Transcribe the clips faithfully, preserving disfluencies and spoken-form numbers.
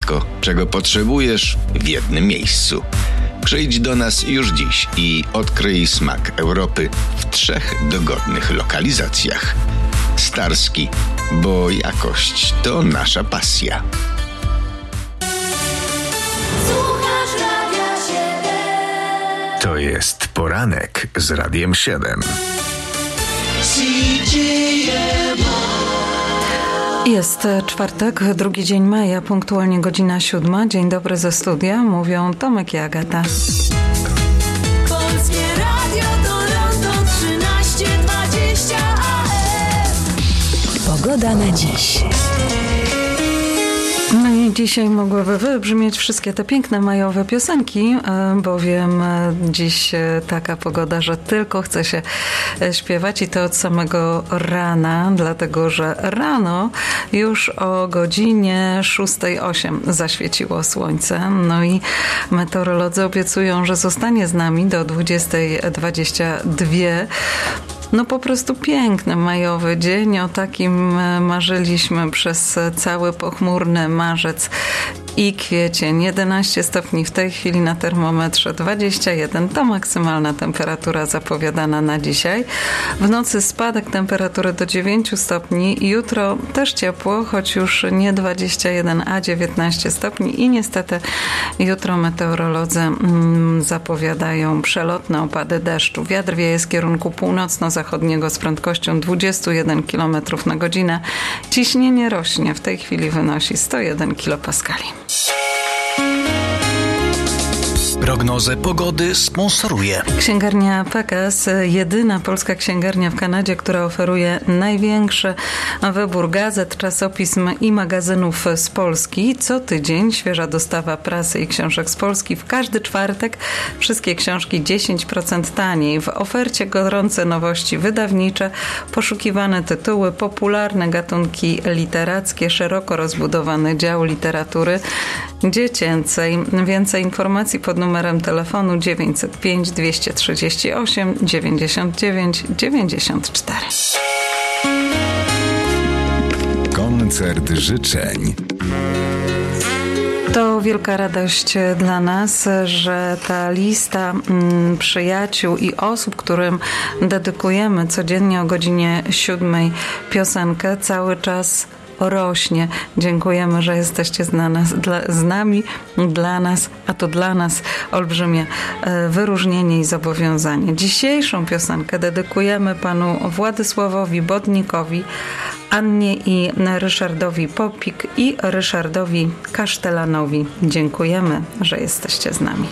wszystko, czego potrzebujesz w jednym miejscu. Przyjdź do nas już dziś i odkryj smak Europy w trzech dogodnych lokalizacjach. Starski, bo jakość to nasza pasja. To jest poranek z Radiem siedem. Jest czwartek, drugi dzień maja, punktualnie godzina siódma. Dzień dobry ze studia, mówią Tomek i Agata. Polskie Radio Toronto trzynaście dwadzieścia A M. Pogoda na dziś. No i dzisiaj mogłyby wybrzmieć wszystkie te piękne majowe piosenki, bowiem dziś taka pogoda, że tylko chce się śpiewać i to od samego rana, dlatego że rano już o godzinie szóstej osiem zaświeciło słońce. No i meteorolodzy obiecują, że zostanie z nami do dwudziestej dwadzieścia dwie. No po prostu piękny majowy dzień, o takim marzyliśmy przez cały pochmurny marzec i kwiecień. jedenaście stopni w tej chwili na termometrze, dwadzieścia jeden to maksymalna temperatura zapowiadana na dzisiaj. W nocy spadek temperatury do dziewięć stopni, jutro też ciepło, choć już nie dwadzieścia jeden, a dziewiętnaście stopni i niestety jutro meteorolodzy mm, zapowiadają przelotne opady deszczu. Wiatr wieje z kierunku północno-zachodniego z prędkością dwadzieścia jeden kilometrów na godzinę. Ciśnienie rośnie, w tej chwili wynosi sto jeden kilopaskali. Prognozę pogody sponsoruje Księgarnia Pekas, jedyna polska księgarnia w Kanadzie, która oferuje największy wybór gazet, czasopism i magazynów z Polski. Co tydzień świeża dostawa prasy i książek z Polski. W każdy czwartek wszystkie książki dziesięć procent taniej. W ofercie gorące nowości wydawnicze, poszukiwane tytuły, popularne gatunki literackie, szeroko rozbudowany dział literatury dziecięcej. Więcej informacji pod numerem telefonu dziewięćset pięć dwieście trzydzieści osiem dziewięćdziesiąt dziewięć dziewięćdziesiąt cztery. Koncert życzeń. To wielka radość dla nas, że ta lista mm, przyjaciół i osób, którym dedykujemy codziennie o godzinie siódmej piosenkę, cały czas rośnie. Dziękujemy, że jesteście z, nas, dla, z nami, dla nas, a to dla nas olbrzymie e, wyróżnienie i zobowiązanie. Dzisiejszą piosenkę dedykujemy panu Władysławowi Bodnikowi, Annie i Ryszardowi Popik i Ryszardowi Kasztelanowi. Dziękujemy, że jesteście z nami.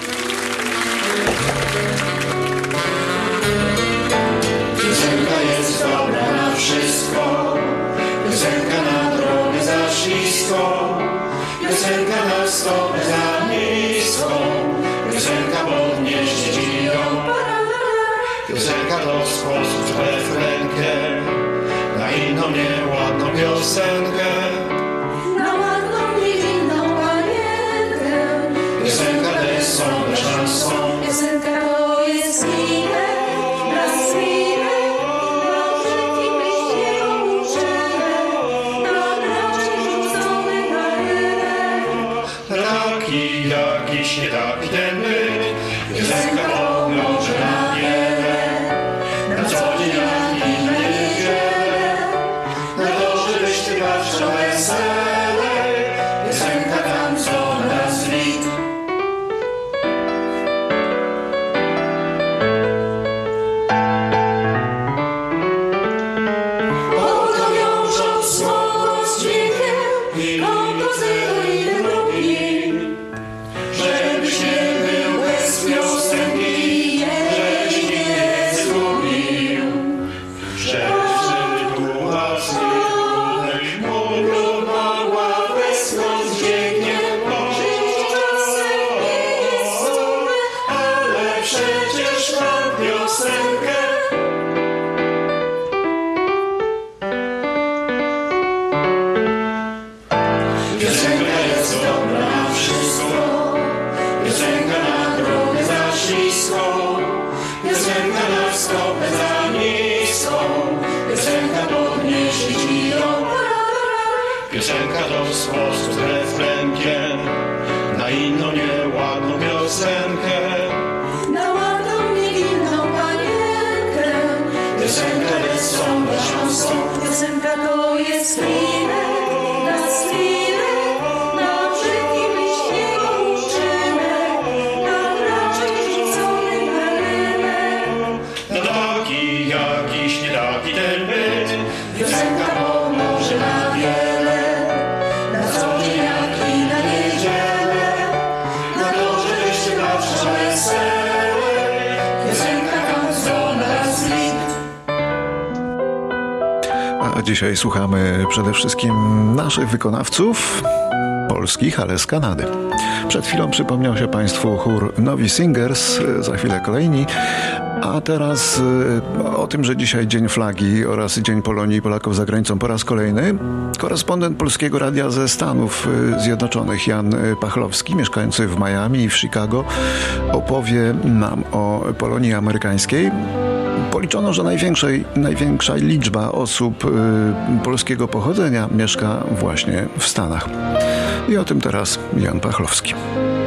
Piosenka jest dobra na wszystko. Piosenka na drogę za śliską, piosenka na stopę za niską, piosenka podnieść ci ją. Piosenka to sposób w refrenkę, na inną nieładną piosenkę, Na ładną, niewinną panienkę. piosenka też są bez szansą. Piosenka to jest miłe, nas miłe, na rzeki myśli opuszczone, na braci rzucony na rynek. Taki jakiś nie taki ten byt, piosenka to może na wiele, na co dzień jak i na niedzielę, na to, żeby śpiewać to wesele, piosenka tam co na zwit. Oto wiążą słowo z dźwiękiem, kompozytor i drugi. Żebyś nie był bez piosenki, żebyś nigdy nie zgubił, żebyś żył własny mógł mogła westchnąć dźwiękiem, ale przecież mam piosenkę. Piosenka jest dobra na wszystko, piosenka na drogę za śliską, piosenka na stopę za niską, piosenka podnieść ci ją. Piosenka to sposób z refrenkiem na inną nieładną piosenkę. Na ładną, niewinną panienkę. Piosenka wesoła, chanson. Piosenka to jest linek, na slinek, na brzydkim liśniego uczynek, na raczej rzucony na rynek. No taki jakiś nie taki ten byt. Piosenka pomoże na wiele, na co dzień jak i na niedzielę, na to, żebyś się zawsze weselej. Piosenka tam do nas likt. A dzisiaj słuchamy przede wszystkim naszych wykonawców, polskich, ale z Kanady. Przed chwilą przypomniał się Państwu chór Nowi Singers, za chwilę kolejni. A teraz y, o tym, że dzisiaj Dzień Flagi oraz Dzień Polonii i Polaków za granicą po raz kolejny. Korespondent Polskiego Radia ze Stanów Zjednoczonych Jan Pachlowski, mieszkający w Miami i w Chicago, opowie nam o Polonii amerykańskiej. Policzono, że największej, największa liczba osób y, polskiego pochodzenia mieszka właśnie w Stanach. I o tym teraz Jan Pachlowski.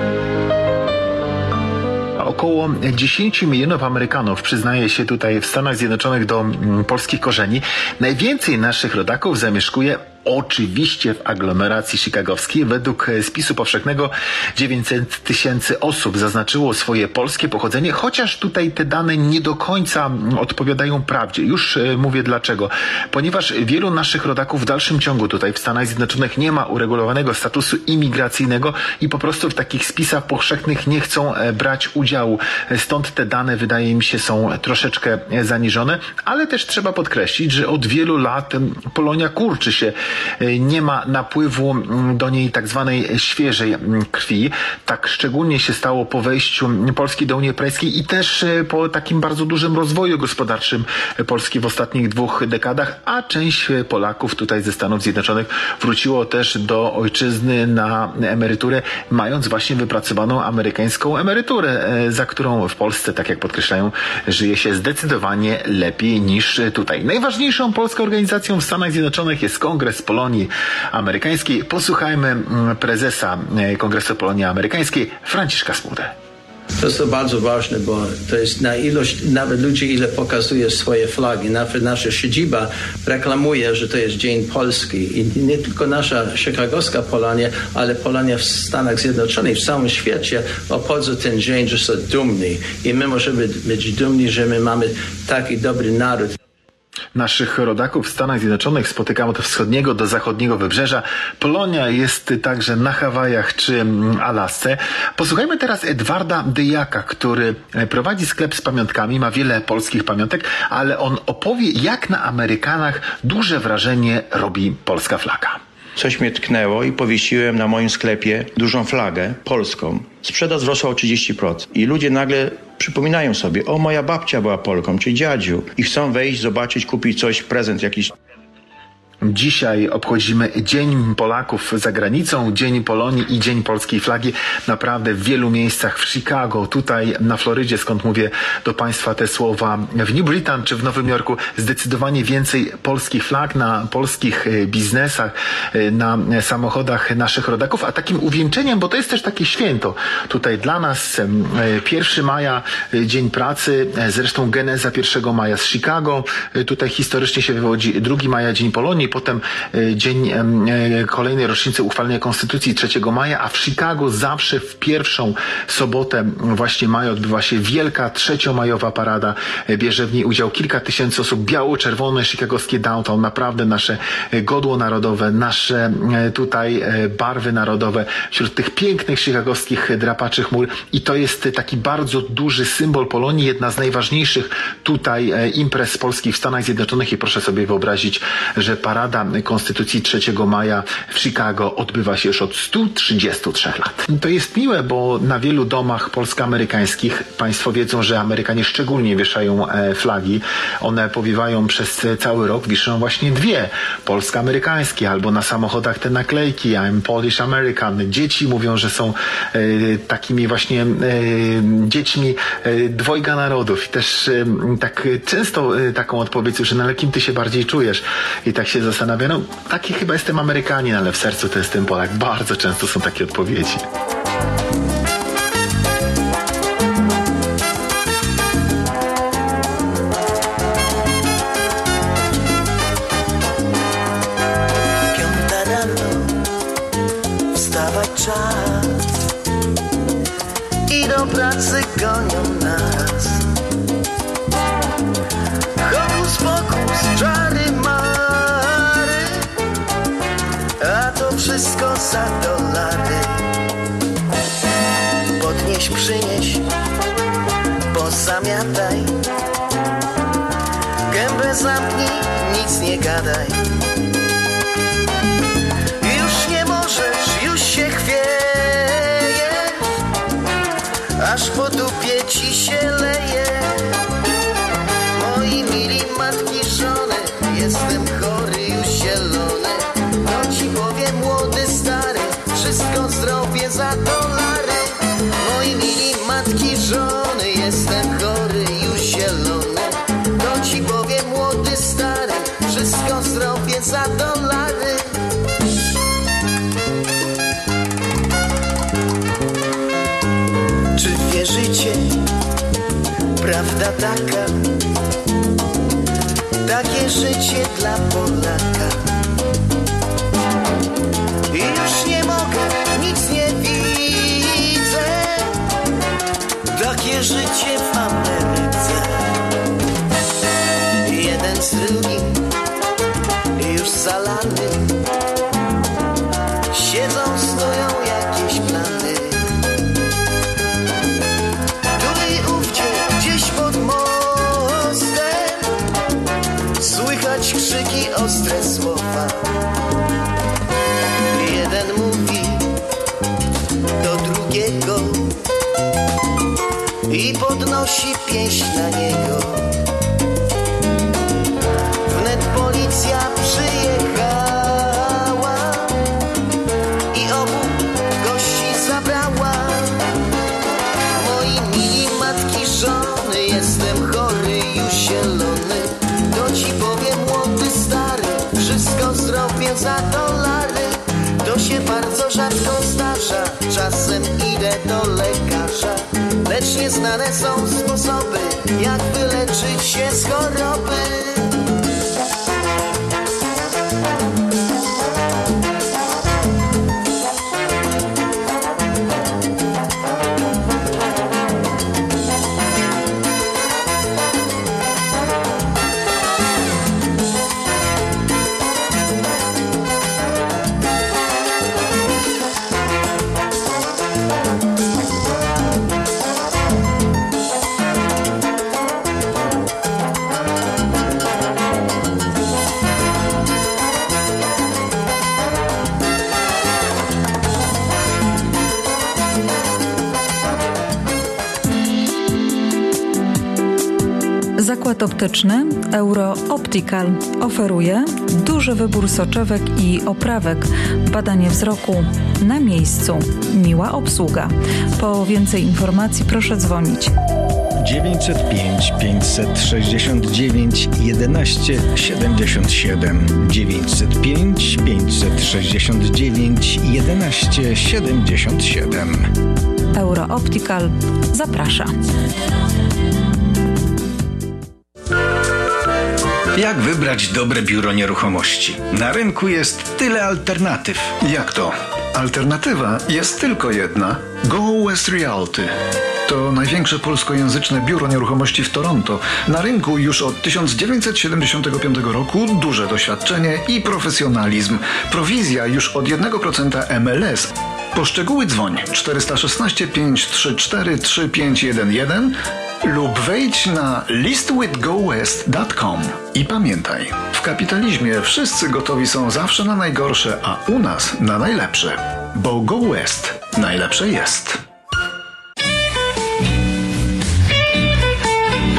Około dziesięć milionów Amerykanów przyznaje się tutaj w Stanach Zjednoczonych do mm, polskich korzeni. Najwięcej naszych rodaków zamieszkuje oczywiście w aglomeracji chicagowskiej. Według spisu powszechnego dziewięćset tysięcy osób zaznaczyło swoje polskie pochodzenie, chociaż tutaj te dane nie do końca odpowiadają prawdzie. Już e, mówię dlaczego. Ponieważ wielu naszych rodaków w dalszym ciągu tutaj w Stanach Zjednoczonych nie ma uregulowanego statusu imigracyjnego i po prostu w takich spisach powszechnych nie chcą e, brać udziału. Stąd te dane, wydaje mi się, są troszeczkę e, zaniżone, ale też trzeba podkreślić, że od wielu lat e, Polonia kurczy się. Nie ma napływu do niej tak zwanej świeżej krwi. Tak szczególnie się stało po wejściu Polski do Unii Europejskiej i też po takim bardzo dużym rozwoju gospodarczym Polski w ostatnich dwóch dekadach, a część Polaków tutaj ze Stanów Zjednoczonych wróciło też do ojczyzny na emeryturę, mając właśnie wypracowaną amerykańską emeryturę, za którą w Polsce, tak jak podkreślają, żyje się zdecydowanie lepiej niż tutaj. Najważniejszą polską organizacją w Stanach Zjednoczonych jest Kongres Polonii Amerykańskiej. Posłuchajmy prezesa Kongresu Polonii Amerykańskiej, Franciszka Smudę. To jest to bardzo ważne, bo to jest na ilość, nawet ludzie ile pokazuje swoje flagi. Nawet nasza siedziba reklamuje, że to jest Dzień Polski. I nie tylko nasza chicagowska Polonia, ale Polonia w Stanach Zjednoczonych, w całym świecie obchodzą ten dzień, że są dumni. I my możemy być dumni, że my mamy taki dobry naród. Naszych rodaków w Stanach Zjednoczonych spotykamy od wschodniego do zachodniego wybrzeża. Polonia jest także na Hawajach czy Alasce. Posłuchajmy teraz Edwarda Dyjaka, który prowadzi sklep z pamiątkami, ma wiele polskich pamiątek, ale on opowie, jak na Amerykanach duże wrażenie robi polska flaga. Coś mnie tknęło i powiesiłem na moim sklepie dużą flagę polską. Sprzedaż wzrosła o trzydzieści procent i ludzie nagle przypominają sobie, o, moja babcia była Polką, czy dziadziu, i chcą wejść, zobaczyć, kupić coś, prezent jakiś. Dzisiaj obchodzimy Dzień Polaków za granicą, Dzień Polonii i Dzień Polskiej Flagi. Naprawdę w wielu miejscach, w Chicago, tutaj na Florydzie, skąd mówię do Państwa te słowa, w New Britain czy w Nowym Jorku, zdecydowanie więcej polskich flag na polskich biznesach, na samochodach naszych rodaków, a takim uwieńczeniem, bo to jest też takie święto tutaj dla nas, pierwszego maja, Dzień Pracy, zresztą geneza pierwszego maja z Chicago, tutaj historycznie się wywodzi drugiego maja, Dzień Polonii, potem dzień kolejnej rocznicy uchwalenia Konstytucji trzeciego maja, a w Chicago zawsze w pierwszą sobotę właśnie maja odbywa się wielka trzeciomajowa parada. Bierze w niej udział kilka tysięcy osób. Biało-czerwone chicagowskie downtown, naprawdę nasze godło narodowe, nasze tutaj barwy narodowe wśród tych pięknych chicagowskich drapaczych mur i to jest taki bardzo duży symbol Polonii, jedna z najważniejszych tutaj imprez polskich w Stanach Zjednoczonych i proszę sobie wyobrazić, że parada Konstytucji trzeciego maja w Chicago odbywa się już od stu trzydziestu trzech lat. To jest miłe, bo na wielu domach polsko-amerykańskich Państwo wiedzą, że Amerykanie szczególnie wieszają flagi. One powiewają przez cały rok, wiszą właśnie dwie polsko-amerykańskie, albo na samochodach te naklejki I'm Polish American. Dzieci mówią, że są e, takimi właśnie e, dziećmi e, dwojga narodów. I też e, tak często e, taką odpowiedź, że na kim ty się bardziej czujesz. I tak się zastanawia, no taki chyba jestem Amerykanin, ale w sercu to jestem Polak. Bardzo często są takie odpowiedzi. Piąta rano, wstawać czas i do pracy gonią nas. Hokus pokus, czary mary, a to wszystko za dolary. Podnieś, przynieś, pozamiataj, gębę zamknij, nic nie gadaj. Już nie możesz, już się chwiejesz, aż po dupie ci się leje. Moi mili matki, żony, jestem chory, już zielony. No ci powiem, młody, stary, wszystko zrobię za dolary. Moi mili matki, żony, jestem chory, już zielony. No ci powiem, młody, stary, wszystko zrobię za dolary. Czy wierzycie? Prawda taka, takie życie dla Polaka. I już nie mogę, nic nie widzę, takie życie w Ameryce. Jeden z drugim już zalany, siedzą, stoją jakieś plany. Tu i ówdzie, gdzieś pod mostem, słychać krzyki, ostre słowa. Jeden mówi do drugiego i podnosi pięść na niego. Wnet policja przyjechała i obu gości zabrała. Moi mili matki, żony, jestem chory, już zielony. To ci powiem, młody, stary, wszystko zrobię za dolary. To się bardzo rzadko zdarza, czasem idę do lekarza, lecz nieznane są sposoby, jak wyleczyć się z choroby. Zakład optyczny Euro Optical oferuje duży wybór soczewek i oprawek, badanie wzroku na miejscu, miła obsługa. Po więcej informacji proszę dzwonić. dziewięćset pięć pięćset sześćdziesiąt dziewięć jedenaście siedemdziesiąt siedem dziewięćset pięć pięćset sześćdziesiąt dziewięć jedenaście siedemdziesiąt siedem. Euro Optical zaprasza. Jak wybrać dobre biuro nieruchomości? Na rynku jest tyle alternatyw. Jak to? Alternatywa jest tylko jedna. Go West Realty. To największe polskojęzyczne biuro nieruchomości w Toronto. Na rynku już od tysiąc dziewięćset siedemdziesiątego piątego roku, duże doświadczenie i profesjonalizm. Prowizja już od jednego procenta M L S. Po szczegóły dzwoń czterysta szesnaście pięćset trzydzieści cztery trzy pięć jeden jeden lub wejdź na list with go west kropka com. I pamiętaj, w kapitalizmie wszyscy gotowi są zawsze na najgorsze, a u nas na najlepsze. Bo Go West najlepsze jest.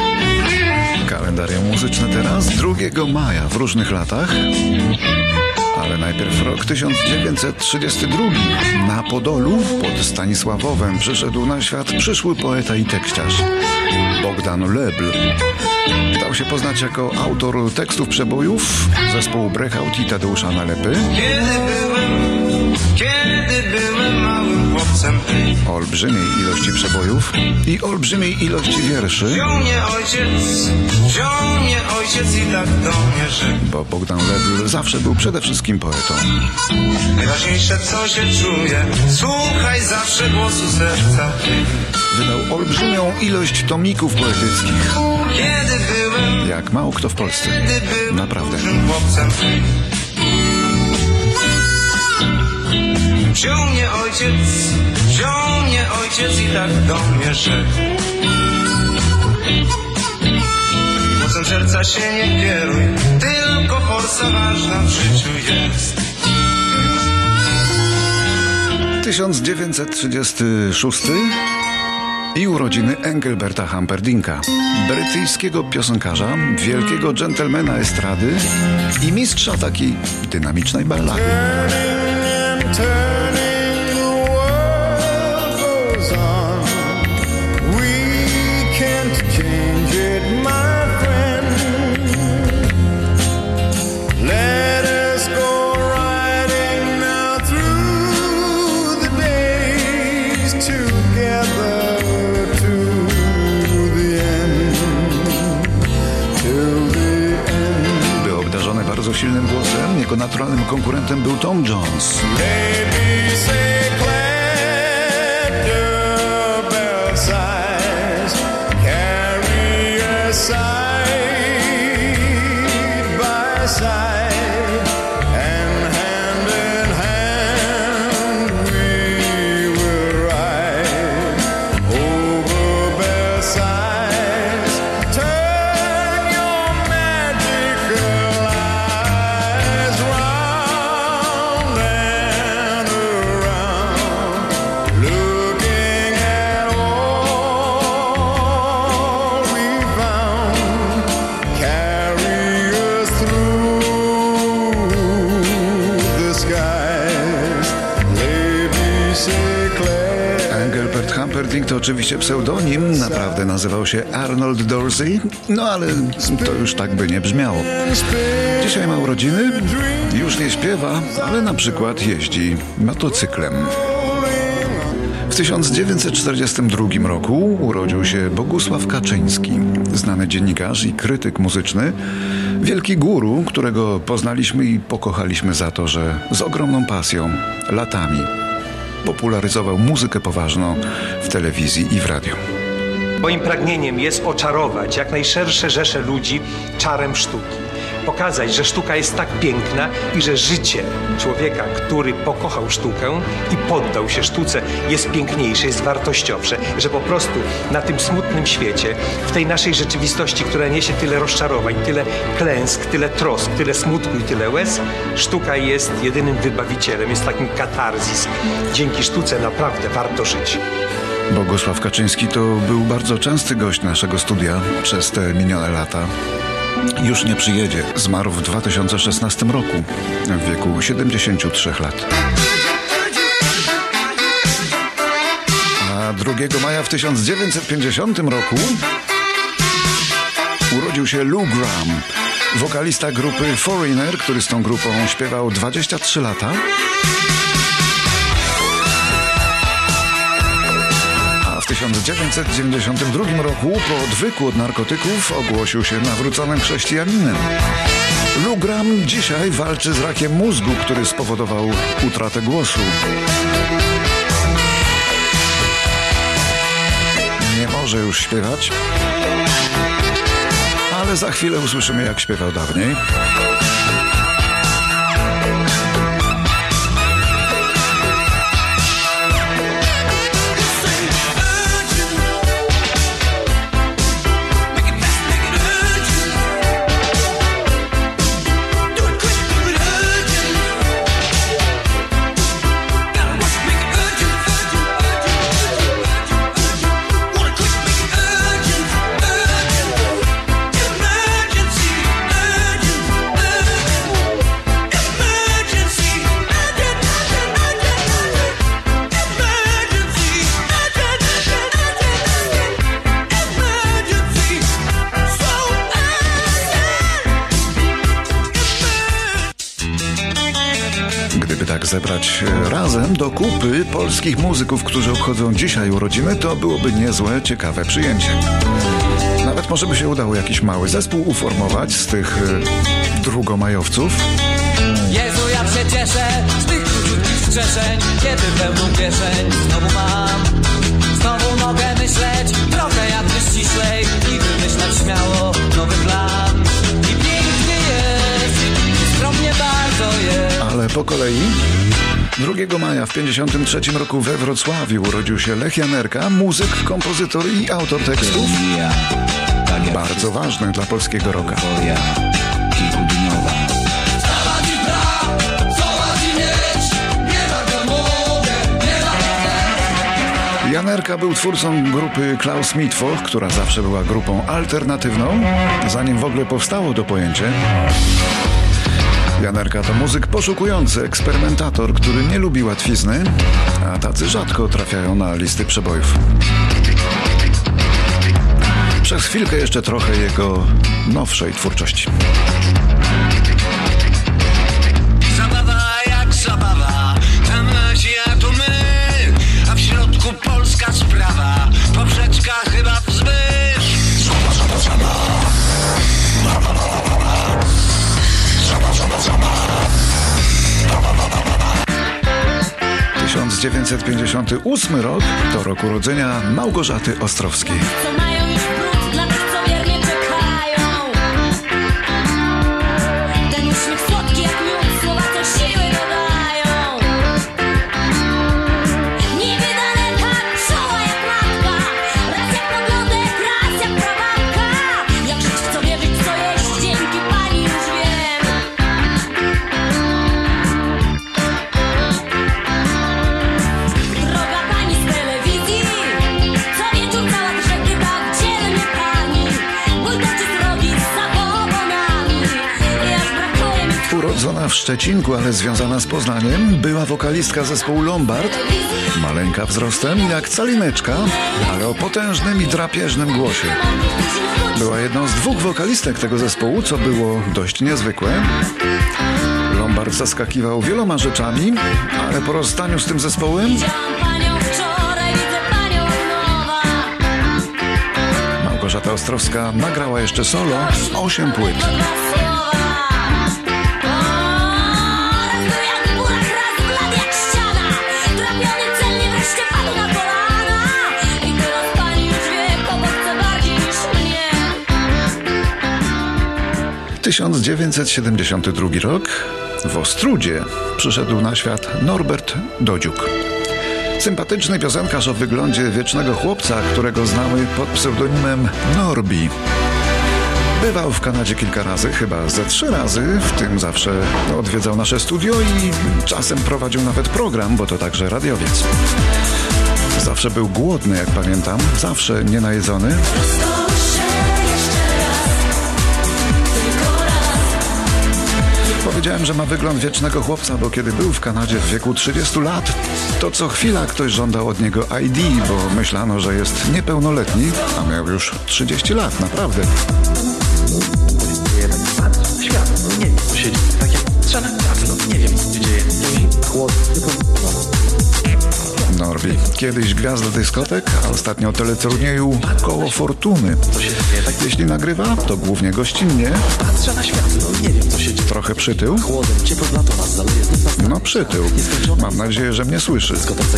Kalendarium muzyczne teraz drugiego maja w różnych latach. Ale najpierw rok tysiąc dziewięćset trzydziesty drugi. Na Podolu pod Stanisławowem przyszedł na świat przyszły poeta i tekściarz Bogdan Lebl. Dał się poznać jako autor tekstów przebojów zespołu Brechaut i Tadeusza Nalepy. Kiedy byłem, kiedy byłem małym chłopcem, Olbrzymiej ilości przebojów i olbrzymiej ilości wierszy. wziął mnie ojciec, wziął mnie ojciec i tak do mnie rzekł. Bo Bogdan Lebl zawsze był przede wszystkim poetą. Najważniejsze co się czuje, słuchaj zawsze głosu serca. Wydał olbrzymią ilość tomików poetyckich. Kiedy byłem, Jak mało kto w Polsce. kiedy byłem Naprawdę. dużym chłopcem, wziął mnie ojciec, wziął mnie ojciec i tak do mnie rzekł. Głosem serca się nie kieruj, tylko forsa ważna w życiu jest. tysiąc dziewięćset trzydziesty szósty i urodziny Engelberta Humperdinka, brytyjskiego piosenkarza, wielkiego dżentelmena estrady i mistrza takiej dynamicznej ballady. Bardzo silnym głosem, jego naturalnym konkurentem był Tom Jones. Humperdinck to oczywiście pseudonim, naprawdę nazywał się Arnold Dorsey, no ale to już tak by nie brzmiało. Dzisiaj ma urodziny, już nie śpiewa, ale na przykład jeździ motocyklem. W tysiąc dziewięćset czterdziestym drugim roku urodził się Bogusław Kaczyński, znany dziennikarz i krytyk muzyczny, wielki guru, którego poznaliśmy i pokochaliśmy za to, że z ogromną pasją, latami popularyzował muzykę poważną w telewizji i w radiu. Moim pragnieniem jest oczarować jak najszersze rzesze ludzi czarem sztuki. Pokazać, że sztuka jest tak piękna i że życie człowieka, który pokochał sztukę i poddał się sztuce, jest piękniejsze, jest wartościowsze. Że po prostu na tym smutnym świecie, w tej naszej rzeczywistości, która niesie tyle rozczarowań, tyle klęsk, tyle trosk, tyle smutku i tyle łez, sztuka jest jedynym wybawicielem, jest takim katarzis. Dzięki sztuce naprawdę warto żyć. Bogusław Kaczyński to był bardzo częsty gość naszego studia przez te minione lata. Już nie przyjedzie. Zmarł w dwa tysiące szesnastym roku w wieku siedemdziesięciu trzech lat. A drugiego maja w tysiąc dziewięćset pięćdziesiątym roku urodził się Lou Gramm, wokalista grupy Foreigner, który z tą grupą śpiewał dwadzieścia trzy lata. W tysiąc dziewięćset dziewięćdziesiątym drugim roku po odwyku od narkotyków ogłosił się nawróconym chrześcijaninem. Lou Gramm dzisiaj walczy z rakiem mózgu, który spowodował utratę głosu. Nie może już śpiewać, ale za chwilę usłyszymy, jak śpiewał dawniej. Emergency, emergency. zebrać razem do kupy polskich muzyków, którzy obchodzą dzisiaj urodziny, to byłoby niezłe, ciekawe przyjęcie. Nawet może by się udało jakiś mały zespół uformować z tych y, drugomajowców. Jezu, ja się cieszę z tych króciutkich strzeszeń, kiedy pełną kieszeń znowu mam. Znowu mogę myśleć trochę jakby ściślej i wymyślać śmiało nowy plan. I pięknie jest, i skromnie bardzo jest. Ale po kolei. drugiego maja w pięćdziesiątym trzecim roku we Wrocławiu urodził się Lech Janerka, muzyk, kompozytor i autor tekstów. Bardzo ważny dla polskiego rocka. Janerka był twórcą grupy Klaus Mitwoch, która zawsze była grupą alternatywną, zanim w ogóle powstało to pojęcie. Janerka to muzyk poszukujący, eksperymentator, który nie lubi łatwizny, a tacy rzadko trafiają na listy przebojów. Przez chwilkę jeszcze trochę jego nowszej twórczości. Zabawa jak zabawa, tam Azja to my, a w środku polska sprawa, poprzeczka chyba wzbyt. Zaba, zaba, zaba. Zaba, zaba, zaba. Zaba, zaba, zaba. Zaba, zaba, zaba. tysiąc dziewięćset pięćdziesiąty ósmy rok to rok urodzenia Małgorzaty Ostrowskiej. Urodzona w Szczecinku, ale związana z Poznaniem, była wokalistka zespołu Lombard, maleńka wzrostem jak calineczka, ale o potężnym i drapieżnym głosie. Była jedną z dwóch wokalistek tego zespołu, co było dość niezwykłe. Lombard zaskakiwał wieloma rzeczami, ale po rozstaniu z tym zespołem Małgorzata Ostrowska nagrała jeszcze solo osiem płyt. tysiąc dziewięćset siedemdziesiąty drugi rok w Ostrudzie przyszedł na świat Norbert Dodziuk. Sympatyczny piosenkarz o wyglądzie wiecznego chłopca, którego znamy pod pseudonimem Norbi. Bywał w Kanadzie kilka razy, chyba ze trzy razy, w tym zawsze odwiedzał nasze studio i czasem prowadził nawet program, bo to także radiowiec. Zawsze był głodny, jak pamiętam, zawsze nienajedzony. Powiedziałem, że ma wygląd wiecznego chłopca, bo kiedy był w Kanadzie w wieku trzydziestu lat, to co chwila ktoś żądał od niego I D, bo myślano, że jest niepełnoletni, a miał już trzydzieści lat, naprawdę. Świat, no nie wiem, co się dzieje, tak jak strzela pracy, no nie wiem, co się dzieje. Norbi, kiedyś gwiazda dyskotek, a ostatnio teleturnieju Koło Fortuny. Jeśli nagrywa, to głównie gościnnie. Patrzę na świat, no nie wiem, co się dzieje. Trochę przytył. No przytył. Mam nadzieję, że mnie słyszy.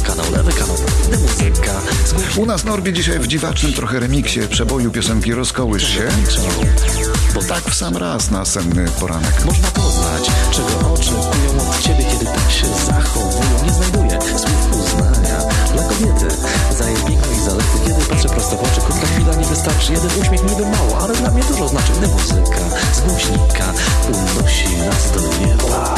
U nas Norbi dzisiaj w dziwacznym trochę remiksie przeboju piosenki Rozkołysz się. Bo tak w sam raz na senny poranek. Można poznać, czego oczekują od ciebie, kiedy tak się zachowują. Nie znajduję słów uznania dla kobiety za jej piękno i zalety. Kiedy patrzę prosto w oczy, krótka chwila nie wystarczy. Jeden uśmiech niby mało, ale dla mnie dużo znaczy. Gdy muzyka z głośnika unosi nas do nieba.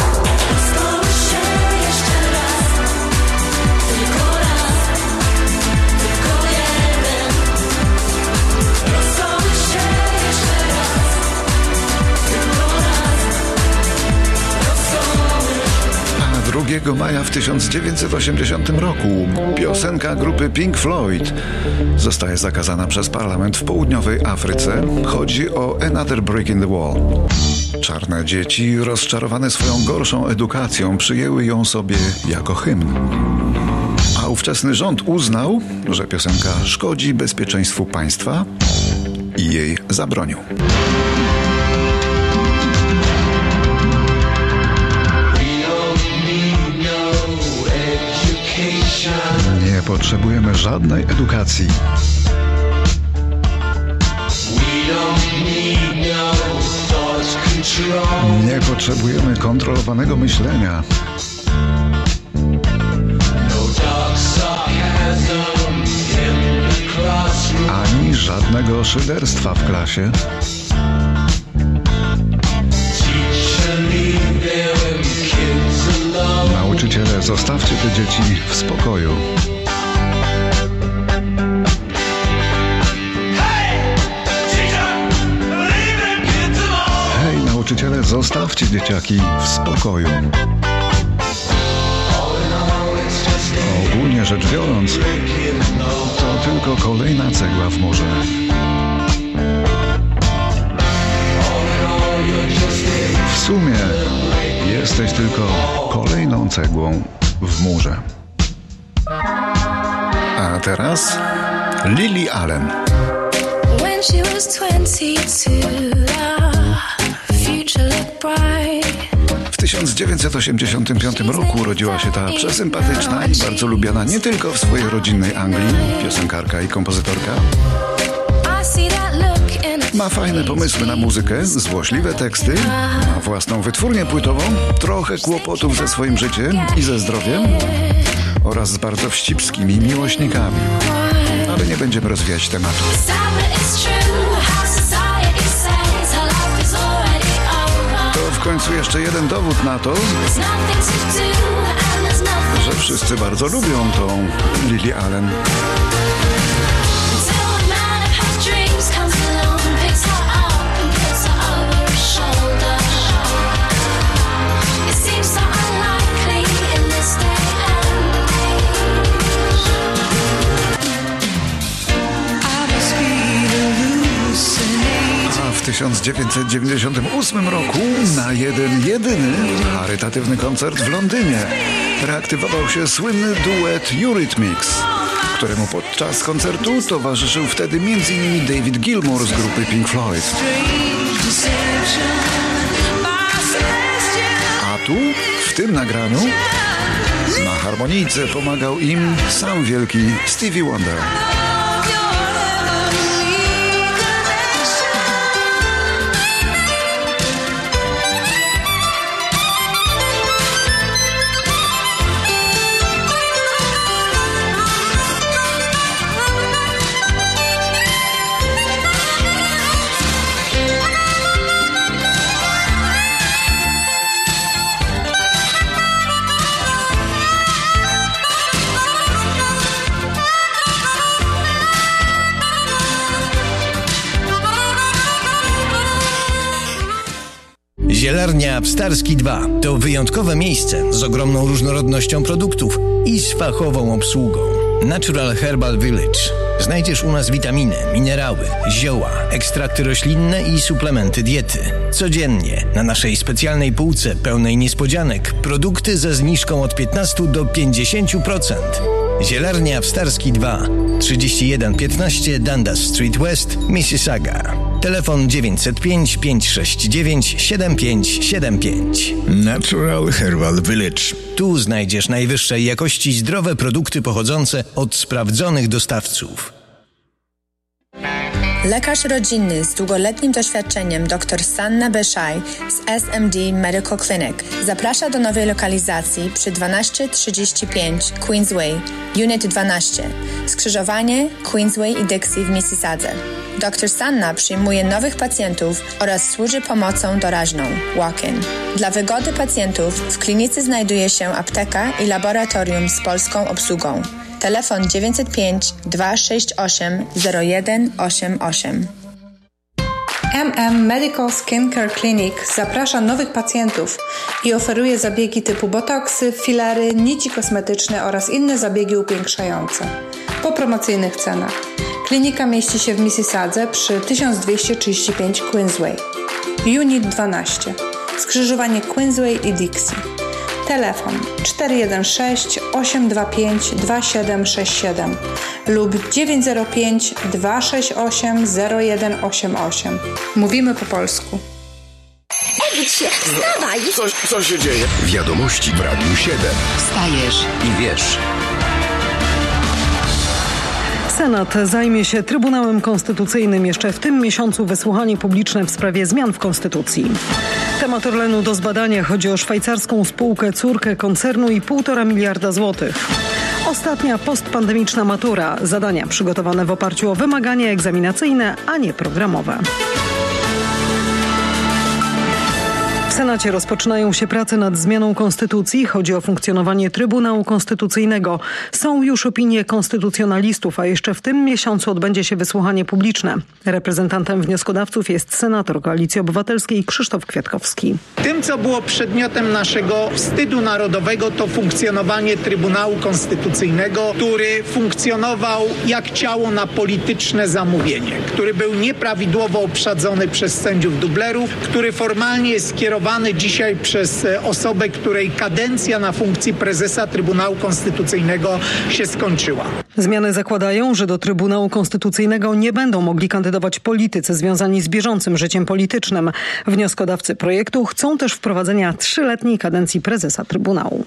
drugiego drugiego maja w tysiąc dziewięćset osiemdziesiątym roku piosenka grupy Pink Floyd zostaje zakazana przez parlament w południowej Afryce. Chodzi o Another Brick in the Wall. Czarne dzieci, rozczarowane swoją gorszą edukacją, przyjęły ją sobie jako hymn. A ówczesny rząd uznał, że piosenka szkodzi bezpieczeństwu państwa i jej zabronił. Nie potrzebujemy żadnej edukacji. Nie potrzebujemy kontrolowanego myślenia. Ani żadnego szyderstwa w klasie. Nauczyciele, zostawcie te dzieci w spokoju. Hej, nauczyciele, zostawcie dzieciaki w spokoju. Ogólnie rzecz biorąc, to tylko kolejna cegła w murze. W sumie jesteś tylko kolejną cegłą w murze. A teraz Lily Allen. When she was twenty-two, the future looked bright. W tysiąc dziewięćset osiemdziesiątym piątym roku urodziła się ta przesympatyczna i bardzo lubiana nie tylko w swojej rodzinnej Anglii piosenkarka i kompozytorka. Ma fajne pomysły na muzykę, złośliwe teksty, ma własną wytwórnię płytową, trochę kłopotów ze swoim życiem i ze zdrowiem oraz z bardzo wścibskimi miłośnikami. Ale nie będziemy rozwijać tematu. To w końcu jeszcze jeden dowód na to, że wszyscy bardzo lubią tą Lily Allen. W tysiąc dziewięćset dziewięćdziesiątym ósmym roku na jeden jedyny charytatywny koncert w Londynie reaktywował się słynny duet Eurythmics, któremu podczas koncertu towarzyszył wtedy między innymi David Gilmour z grupy Pink Floyd. A tu, w tym nagraniu, na harmonijce pomagał im sam wielki Stevie Wonder. Zielarnia Psztarski dwa to wyjątkowe miejsce z ogromną różnorodnością produktów i z fachową obsługą. Natural Herbal Village. Znajdziesz u nas witaminy, minerały, zioła, ekstrakty roślinne i suplementy diety. Codziennie na naszej specjalnej półce pełnej niespodzianek produkty ze zniżką od piętnaście do pięćdziesięciu procent. Zielarnia Psztarski dwa, trzydzieści jeden piętnaście Dundas Street West, Mississauga. Telefon dziewięćset pięć, pięćset sześćdziesiąt dziewięć, siedem pięć siedem pięć. Natural Herbal Village. Tu znajdziesz najwyższej jakości zdrowe produkty pochodzące od sprawdzonych dostawców. Lekarz rodzinny z długoletnim doświadczeniem dr Sanna Beszaj z S M D Medical Clinic zaprasza do nowej lokalizacji przy dwanaście trzydzieści pięć Queensway, Unit dwanaście, skrzyżowanie Queensway i Dixie w Mississadze. dr Sanna przyjmuje nowych pacjentów oraz służy pomocą doraźną, walk-in. Dla wygody pacjentów w klinice znajduje się apteka i laboratorium z polską obsługą. Telefon dziewięćset pięć, dwieście sześćdziesiąt osiem, zero jeden osiem osiem. M M Medical Skincare Clinic zaprasza nowych pacjentów i oferuje zabiegi typu botoksy, filery, nici kosmetyczne oraz inne zabiegi upiększające po promocyjnych cenach. Klinika mieści się w Mississadze przy tysiąc dwieście trzydzieści pięć Queensway. Unit dwanaście. Skrzyżowanie Queensway i Dixie. Telefon cztery jeden sześć osiem dwa pięć dwa siedem sześć siedem lub dziewięć zero pięć dwa sześć osiem zero jeden osiem osiem. Mówimy po polsku. Budź się, wstawaj! Co, co się dzieje? Wiadomości w Radiu siedem. Wstajesz i wiesz. Senat zajmie się Trybunałem Konstytucyjnym. Jeszcze w tym miesiącu wysłuchanie publiczne w sprawie zmian w Konstytucji. Temat Orlenu do zbadania. Chodzi o szwajcarską spółkę córkę koncernu i półtora miliarda złotych. Ostatnia postpandemiczna matura. Zadania przygotowane w oparciu o wymagania egzaminacyjne, a nie programowe. W Senacie rozpoczynają się prace nad zmianą konstytucji. Chodzi o funkcjonowanie Trybunału Konstytucyjnego. Są już opinie konstytucjonalistów, a jeszcze w tym miesiącu odbędzie się wysłuchanie publiczne. Reprezentantem wnioskodawców jest senator Koalicji Obywatelskiej Krzysztof Kwiatkowski. Tym, co było przedmiotem naszego wstydu narodowego, to funkcjonowanie Trybunału Konstytucyjnego, który funkcjonował jak ciało na polityczne zamówienie, który był nieprawidłowo obsadzony przez sędziów dublerów, który formalnie jest skierowany dzisiaj przez osobę, której kadencja na funkcji prezesa Trybunału Konstytucyjnego się skończyła. Zmiany zakładają, że do Trybunału Konstytucyjnego nie będą mogli kandydować politycy związani z bieżącym życiem politycznym. Wnioskodawcy projektu chcą też wprowadzenia trzyletniej kadencji prezesa Trybunału.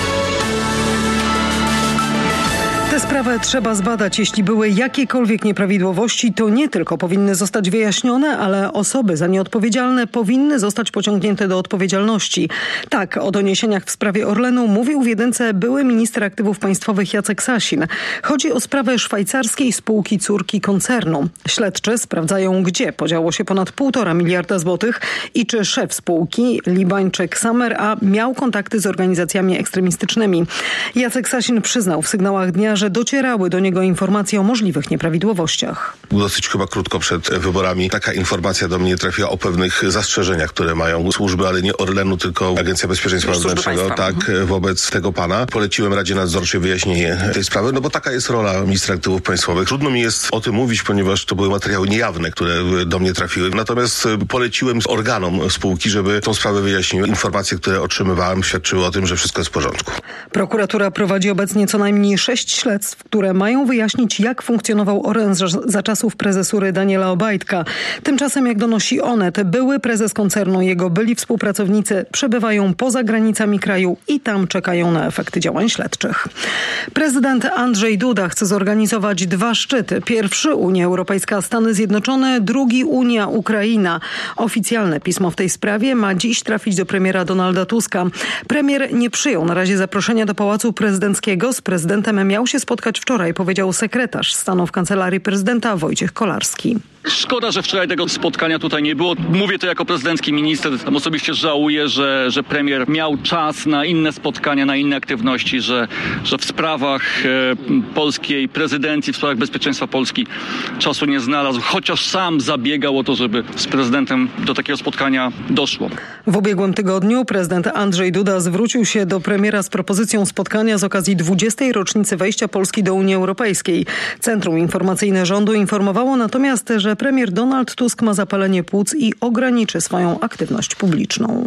Tę sprawę trzeba zbadać. Jeśli były jakiekolwiek nieprawidłowości, to nie tylko powinny zostać wyjaśnione, ale osoby za nie odpowiedzialne powinny zostać pociągnięte do odpowiedzialności. Tak, o doniesieniach w sprawie Orlenu mówił w jedynce były minister aktywów państwowych Jacek Sasin. Chodzi o sprawę szwajcarskiej spółki córki koncernu. Śledczy sprawdzają, gdzie podziało się ponad półtora miliarda złotych i czy szef spółki, Libańczyk Samer A, miał kontakty z organizacjami ekstremistycznymi. Jacek Sasin przyznał w sygnałach dnia, że docierały do niego informacje o możliwych nieprawidłowościach. Dosyć chyba krótko przed wyborami taka informacja do mnie trafiła o pewnych zastrzeżeniach, które mają służby, ale nie Orlenu, tylko Agencja Bezpieczeństwa Wewnętrznego, tak, wobec tego pana. Poleciłem Radzie Nadzorczej wyjaśnienie tej sprawy, no bo taka jest rola ministra aktywów państwowych. Trudno mi jest o tym mówić, ponieważ to były materiały niejawne, które do mnie trafiły. Natomiast poleciłem organom spółki, żeby tą sprawę wyjaśniły. Informacje, które otrzymywałem, świadczyły o tym, że wszystko jest w porządku. Prokuratura prowadzi obecnie co najmniej sześć śledztw, które mają wyjaśnić, jak funkcjonował Orlen za czasów prezesury Daniela Obajtka. Tymczasem, jak donosi Onet, były prezes koncernu i jego byli współpracownicy przebywają poza granicami kraju i tam czekają na efekty działań śledczych. Prezydent Andrzej Duda chce zorganizować dwa szczyty. Pierwszy Unia Europejska, Stany Zjednoczone, drugi Unia Ukraina. Oficjalne pismo w tej sprawie ma dziś trafić do premiera Donalda Tuska. Premier nie przyjął na razie zaproszenia do Pałacu Prezydenckiego. Z prezydentem miał się spotkać wczoraj, powiedział sekretarz stanu w Kancelarii Prezydenta Wojciech Kolarski. Szkoda, że wczoraj tego spotkania tutaj nie było. Mówię to jako prezydencki minister. Osobiście żałuję, że, że premier miał czas na inne spotkania, na inne aktywności, że, że w sprawach e, polskiej prezydencji, w sprawach bezpieczeństwa Polski czasu nie znalazł, chociaż sam zabiegał o to, żeby z prezydentem do takiego spotkania doszło. W ubiegłym tygodniu prezydent Andrzej Duda zwrócił się do premiera z propozycją spotkania z okazji dwudziestej rocznicy wejścia Polski do Unii Europejskiej. Centrum Informacyjne Rządu informowało natomiast, że premier Donald Tusk ma zapalenie płuc i ograniczy swoją aktywność publiczną.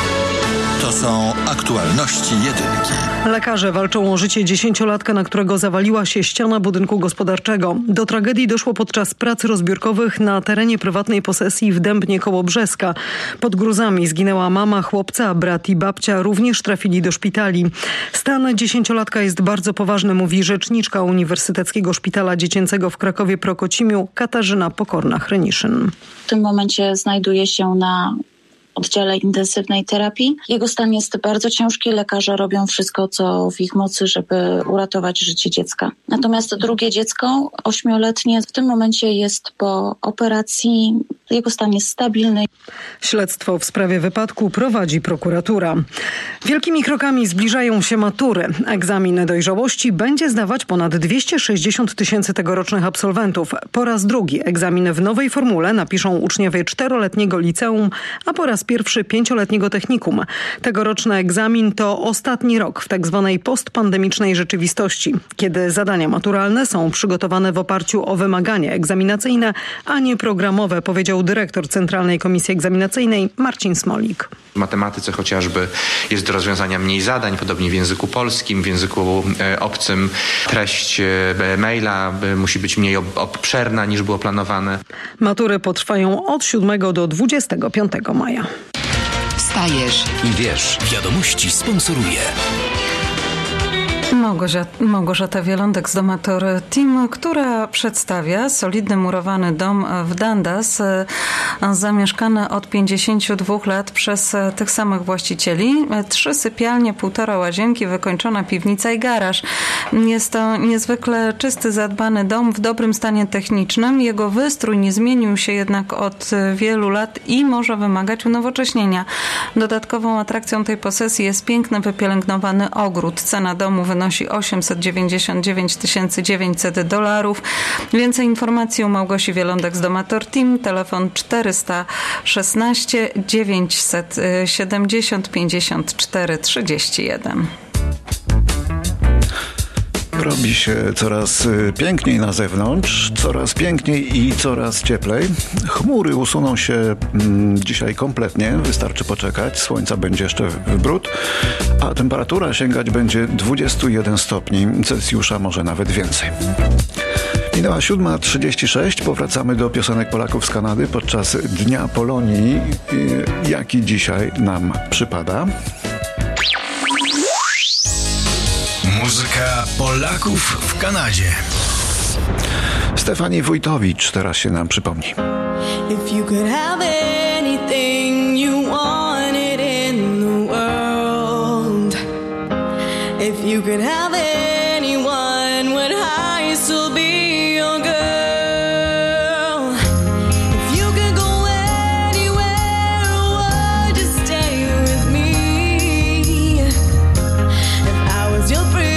To są aktualności jedynki. Lekarze walczą o życie dziesięciolatka, na którego zawaliła się ściana budynku gospodarczego. Do tragedii doszło podczas prac rozbiórkowych na terenie prywatnej posesji w Dębnie koło Brzeska. Pod gruzami zginęła mama chłopca, a brat i babcia również trafili do szpitali. Stan dziesięciolatka jest bardzo poważny, mówi rzeczniczka Uniwersyteckiego Szpitala Dziecięcego w Krakowie Prokocimiu Katarzyna Pokorna-Hryniszyn. W tym momencie znajduje się na oddziale intensywnej terapii. Jego stan jest bardzo ciężki. Lekarze robią wszystko, co w ich mocy, żeby uratować życie dziecka. Natomiast drugie dziecko, ośmioletnie, w tym momencie jest po operacji. Jego stan jest stabilny. Śledztwo w sprawie wypadku prowadzi prokuratura. Wielkimi krokami zbliżają się matury. Egzamin dojrzałości będzie zdawać ponad dwieście sześćdziesiąt tysięcy tegorocznych absolwentów. Po raz drugi egzamin w nowej formule napiszą uczniowie czteroletniego liceum, a po raz pierwszy pięcioletniego technikum. Tegoroczny egzamin to ostatni rok w tak zwanej postpandemicznej rzeczywistości, kiedy zadania maturalne są przygotowane w oparciu o wymagania egzaminacyjne, a nie programowe, powiedział dyrektor Centralnej Komisji Egzaminacyjnej Marcin Smolik. W matematyce chociażby jest do rozwiązania mniej zadań, podobnie w języku polskim, w języku e, obcym treść e, maila e, musi być mniej ob- obszerna niż było planowane. Matury potrwają od siódmego do dwudziestego piątego maja. Wstajesz i wiesz. Wiadomości sponsoruje Małgorzata, Małgorzata Wielądek z Domator Team, która przedstawia solidny murowany dom w Dundas, zamieszkany od pięćdziesięciu dwóch lat przez tych samych właścicieli. Trzy sypialnie, półtora łazienki, wykończona piwnica i garaż. Jest to niezwykle czysty, zadbany dom w dobrym stanie technicznym. Jego wystrój nie zmienił się jednak od wielu lat i może wymagać unowocześnienia. Dodatkową atrakcją tej posesji jest piękny, wypielęgnowany ogród. Cena domu wynosi osiemset dziewięćdziesiąt dziewięć tysięcy dziewięćset dolarów. Więcej informacji u Małgosi Wielądek z Domator Team. Telefon czterysta szesnaście dziewięćset siedemdziesiąt pięćdziesiąt cztery trzydzieści jeden. Robi się coraz piękniej na zewnątrz, coraz piękniej i coraz cieplej. Chmury usuną się mm, dzisiaj kompletnie, wystarczy poczekać. Słońca będzie jeszcze w bród, a temperatura sięgać będzie dwadzieścia jeden stopni Celsjusza, może nawet więcej. Minęła siódma trzydzieści sześć. Powracamy do piosenek Polaków z Kanady podczas Dnia Polonii, jaki dzisiaj nam przypada. Muzyka Polaków w Kanadzie. Stefani Wójtowicz teraz się nam przypomni. If you could have anything you wanted in the world, if you could have anyone, would I still be your girl? If you could go anywhere, would you stay with me? If I was your friend,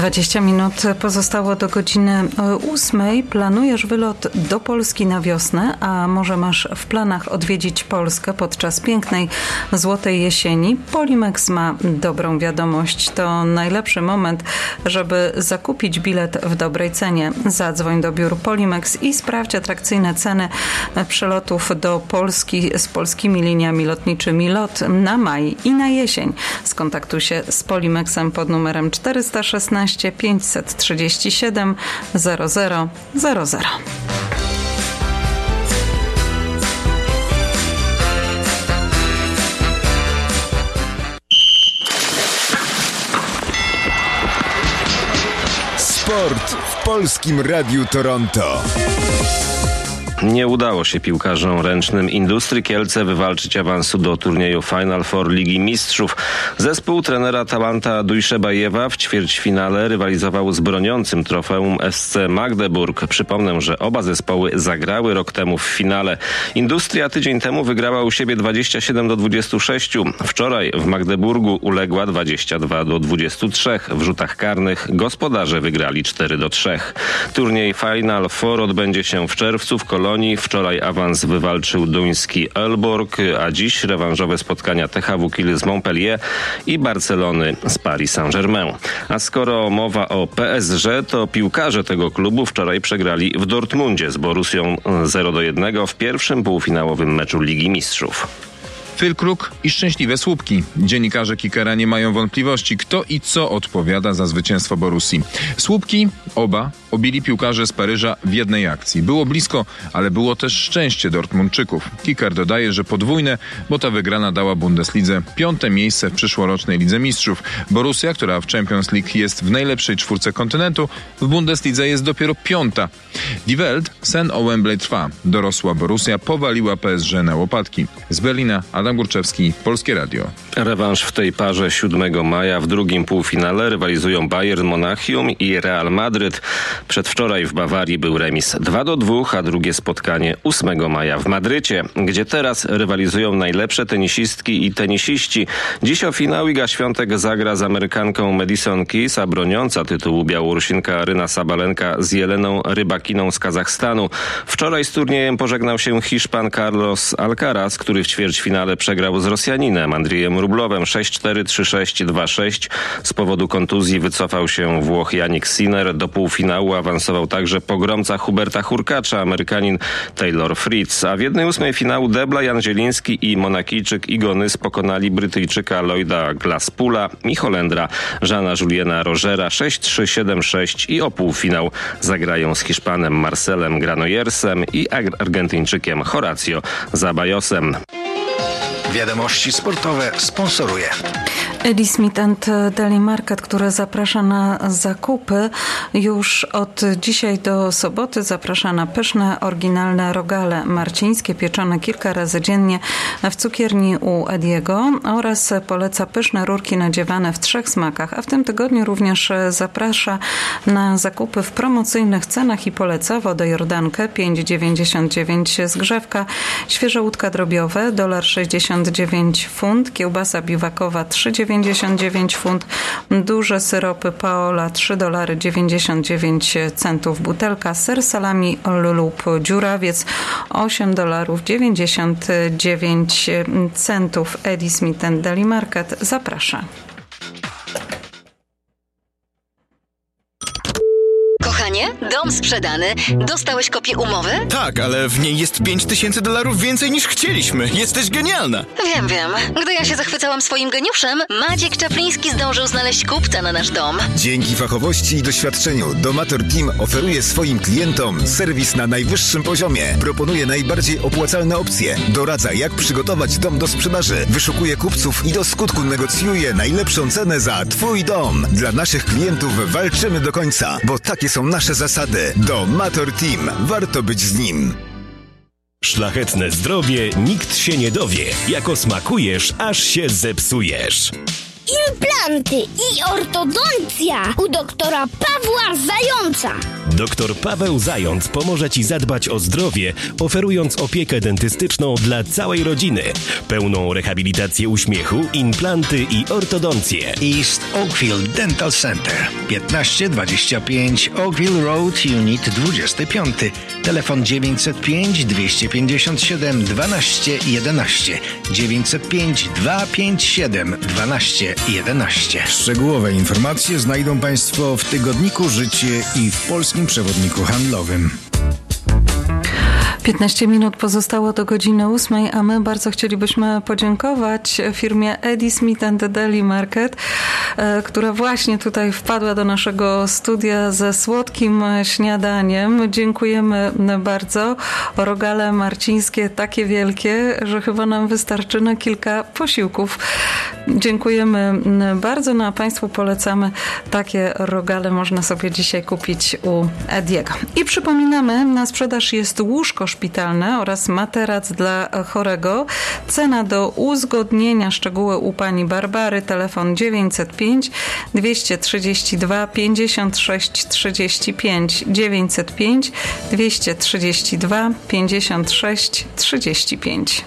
dwadzieścia minut pozostało do godziny ósmej. Planujesz wylot do Polski na wiosnę, a może masz w planach odwiedzić Polskę podczas pięknej, złotej jesieni? Polimex ma dobrą wiadomość. To najlepszy moment, żeby zakupić bilet w dobrej cenie. Zadzwoń do biur Polimex i sprawdź atrakcyjne ceny przelotów do Polski z polskimi liniami lotniczymi LOT na maj i na jesień. Skontaktuj się z Polimexem pod numerem czterysta szesnaście pięćset trzydzieści siedem zero zero zero zero. Sport w Polskim Radiu Toronto. Nie udało się piłkarzom ręcznym Industrii Kielce wywalczyć awansu do turnieju Final Four Ligi Mistrzów. Zespół trenera Talanta Dujszebajewa w ćwierćfinale rywalizował z broniącym trofeum S C Magdeburg. Przypomnę, że oba zespoły zagrały rok temu w finale. Industria tydzień temu wygrała u siebie dwadzieścia siedem do dwudziestu sześciu. Wczoraj w Magdeburgu uległa dwadzieścia dwa do dwudziestu trzech. W rzutach karnych gospodarze wygrali cztery do trzech. Turniej Final Four odbędzie się w czerwcu w Kolonii. Wczoraj awans wywalczył duński Elborg, a dziś rewanżowe spotkania T H W Kiel z Montpellier i Barcelony z Paris Saint-Germain. A skoro mowa o P S G, to piłkarze tego klubu wczoraj przegrali w Dortmundzie z Borussią zero do jednego w pierwszym półfinałowym meczu Ligi Mistrzów. Phil Kruk i szczęśliwe słupki. Dziennikarze Kickera nie mają wątpliwości, kto i co odpowiada za zwycięstwo Borussii. Słupki, oba, obili piłkarze z Paryża w jednej akcji. Było blisko, ale było też szczęście Dortmundczyków. Kicker dodaje, że podwójne, bo ta wygrana dała Bundeslidze piąte miejsce w przyszłorocznej Lidze Mistrzów. Borussia, która w Champions League jest w najlepszej czwórce kontynentu, w Bundeslidze jest dopiero piąta. Die Welt, sen o Wembley trwa. Dorosła Borussia powaliła P S G na łopatki. Z Berlina Adam Górczewski, Polskie Radio. Rewanż w tej parze siódmego maja. W drugim półfinale rywalizują Bayern Monachium i Real Madryt. Przedwczoraj w Bawarii był remis dwa do dwóch, a drugie spotkanie ósmego maja w Madrycie, gdzie teraz rywalizują najlepsze tenisistki i tenisiści. Dziś o finał Iga Świątek zagra z Amerykanką Madison Keys, a broniąca tytułu Białorusinka Aryna Sabalenka z Jeleną Rybakiną z Kazachstanu. Wczoraj z turniejem pożegnał się Hiszpan Carlos Alcaraz, który w ćwierćfinale przegrał z Rosjaninem Andrzejem Rublowem sześć cztery, trzy sześć, dwa sześć. Z powodu kontuzji wycofał się Włoch Jannik Sinner. Do półfinału awansował także pogromca Huberta Hurkacza, Amerykanin Taylor Fritz. A w jednej ósmej finału Debla, Jan Zieliński i Monakijczyk Igonys pokonali Brytyjczyka Lloyda Glasspoola i Holendra Jeana Juliena Rogera sześć trzy, siedem sześć i o półfinał zagrają z Hiszpanem Marcelem Granoyersem i Argentyńczykiem Horacio Zabajosem. Wiadomości sportowe sponsoruje Eddie Smith and Deli Market, które zaprasza na zakupy. Już od dzisiaj do soboty zaprasza na pyszne, oryginalne rogale marcińskie, pieczone kilka razy dziennie w cukierni u Ediego oraz poleca pyszne rurki nadziewane w trzech smakach, a w tym tygodniu również zaprasza na zakupy w promocyjnych cenach i poleca wodę jordankę pięć dziewięćdziesiąt dziewięć zgrzewka, świeże łódka drobiowe jeden sześćdziesiąt dziewięć funt, kiełbasa biwakowa trzy dziewięćdziesiąt dziewięć funt, duże syropy Paola trzy dolary dziewięćdziesiąt dziewięć centów butelka, ser salami lub dziurawiec osiem dolarów dziewięćdziesiąt dziewięć centów. Eddie Smith and Deli Market zaprasza. Kochanie, dom sprzedany. Dostałeś kopię umowy? Tak, ale w niej jest pięć tysięcy dolarów więcej niż chcieliśmy. Jesteś genialna. Wiem, wiem. Gdy ja się zachwycałam swoim geniuszem, Maciek Czapliński zdążył znaleźć kupca na nasz dom. Dzięki fachowości i doświadczeniu Domator Team oferuje swoim klientom serwis na najwyższym poziomie. Proponuje najbardziej opłacalne opcje. Doradza, jak przygotować dom do sprzedaży. Wyszukuje kupców i do skutku negocjuje najlepszą cenę za Twój dom. Dla naszych klientów walczymy do końca, bo takie są nasze zasady. Domator Team. Warto być z nim. Szlachetne zdrowie nikt się nie dowie. Jako smakujesz, aż się zepsujesz. implanty i ortodoncja u doktora Pawła Zająca. Doktor Paweł Zając pomoże Ci zadbać o zdrowie, oferując opiekę dentystyczną dla całej rodziny. Pełną rehabilitację uśmiechu, implanty i ortodoncję. East Oakville Dental Center. piętnaście dwadzieścia pięć Oakville Road, Unit dwadzieścia pięć. Telefon dziewięćset pięć dwieście pięćdziesiąt siedem dwanaście jedenaście. dziewięćset pięć dwieście pięćdziesiąt siedem dwanaście jedenaście. Szczegółowe informacje znajdą Państwo w tygodniku Życie i w Polskim Przewodniku Handlowym. piętnaście minut pozostało do godziny ósmej, a my bardzo chcielibyśmy podziękować firmie Eddie Smith and Deli Market, która właśnie tutaj wpadła do naszego studia ze słodkim śniadaniem. Dziękujemy bardzo. Rogale marcińskie takie wielkie, że chyba nam wystarczy na kilka posiłków. Dziękujemy bardzo, no a Państwu polecamy takie rogale. Można sobie dzisiaj kupić u Ediego. I przypominamy, na sprzedaż jest łóżko szpitalne oraz materac dla chorego. Cena do uzgodnienia, szczegóły u pani Barbary. Telefon dziewięćset pięć dwieście trzydzieści dwa pięćdziesiąt sześć trzydzieści pięć. dziewięćset pięć dwieście trzydzieści dwa pięćdziesiąt sześć trzydzieści pięć.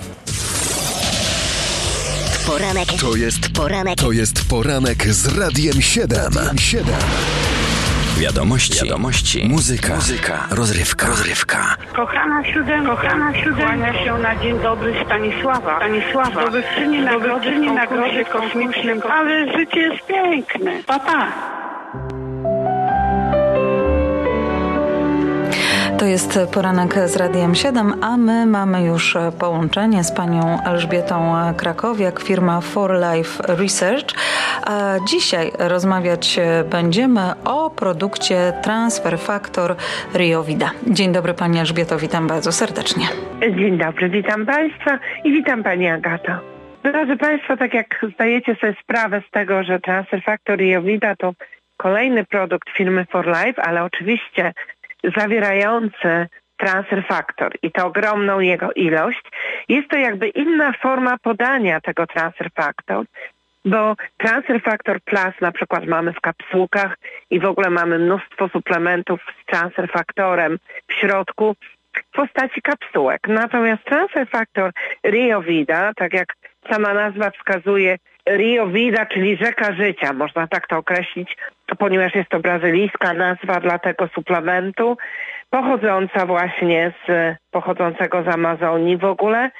Poranek. To jest poranek. To jest poranek z Radiem siedem. siedem. Wiadomości, Wiadomości. Muzyka, Muzyka. Rozrywka. Rozrywka. Kochana siódemka, kochana siódemka, kłania się na dzień dobry Stanisława. Stanisława, zdobywczyni nagrody w konkursie kosmicznym, ale życie jest piękne. Pa, pa. To jest poranek z Radiem siedem, a my mamy już połączenie z panią Elżbietą Krakowiak, firma For Life Research. A dzisiaj rozmawiać będziemy o produkcie Transfer Factor Riovida. Dzień dobry pani Elżbieto, witam bardzo serdecznie. Dzień dobry, witam państwa i witam pani Agato. Drodzy państwo, tak jak zdajecie sobie sprawę z tego, że Transfer Factor Riovida to kolejny produkt firmy For Life, ale oczywiście zawierający transfer factor i to ogromną jego ilość, jest to jakby inna forma podania tego transfer factor, bo transfer factor plus na przykład mamy w kapsułkach i w ogóle mamy mnóstwo suplementów z transfer factorem w środku w postaci kapsułek. Natomiast transfer factor Riovida, tak jak sama nazwa wskazuje, Riovida, czyli rzeka życia, można tak to określić, ponieważ jest to brazylijska nazwa dla tego suplementu, pochodząca właśnie z, pochodzącego z Amazonii w ogóle.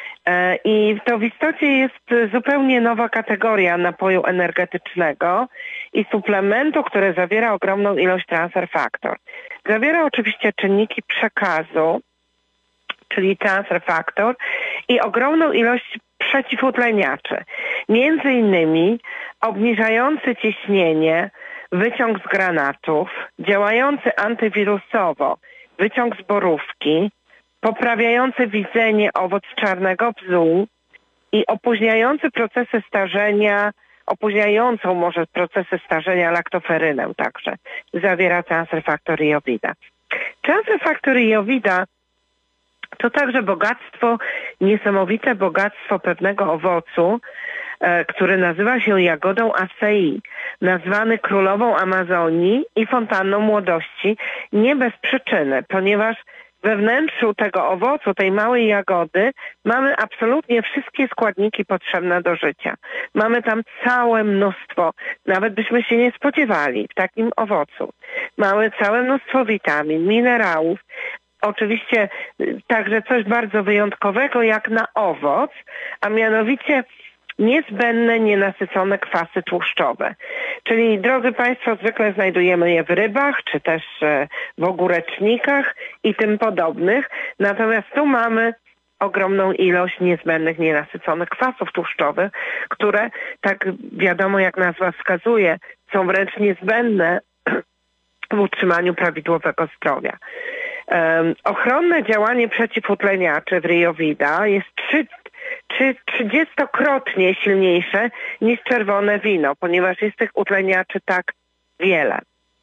I to w istocie jest zupełnie nowa kategoria napoju energetycznego i suplementu, który zawiera ogromną ilość transfer factor. Zawiera oczywiście czynniki przekazu, czyli transfer factor i ogromną ilość przeciwutleniaczy. Między innymi obniżający ciśnienie wyciąg z granatów, działający antywirusowo wyciąg z borówki, poprawiający widzenie owoc czarnego bzu i opóźniający procesy starzenia, opóźniającą może procesy starzenia laktoferynę także zawiera Transfer Factor Riovida. Transfer Factor Riovida to także bogactwo, niesamowite bogactwo pewnego owocu, e, który nazywa się jagodą acai, nazwany królową Amazonii i fontanną młodości, nie bez przyczyny, ponieważ we wnętrzu tego owocu, tej małej jagody, mamy absolutnie wszystkie składniki potrzebne do życia. Mamy tam całe mnóstwo, nawet byśmy się nie spodziewali w takim owocu. Mamy całe mnóstwo witamin, minerałów, oczywiście także coś bardzo wyjątkowego jak na owoc, a mianowicie niezbędne, nienasycone kwasy tłuszczowe. Czyli, drodzy państwo, zwykle znajdujemy je w rybach, czy też w ogórecznikach i tym podobnych. Natomiast tu mamy ogromną ilość niezbędnych, nienasyconych kwasów tłuszczowych, które, tak wiadomo jak nazwa wskazuje, są wręcz niezbędne w utrzymaniu prawidłowego zdrowia. Um, ochronne działanie przeciwutleniaczy w Riovida jest trzy czy trzydziestokrotnie silniejsze niż czerwone wino, ponieważ jest tych utleniaczy tak wiele.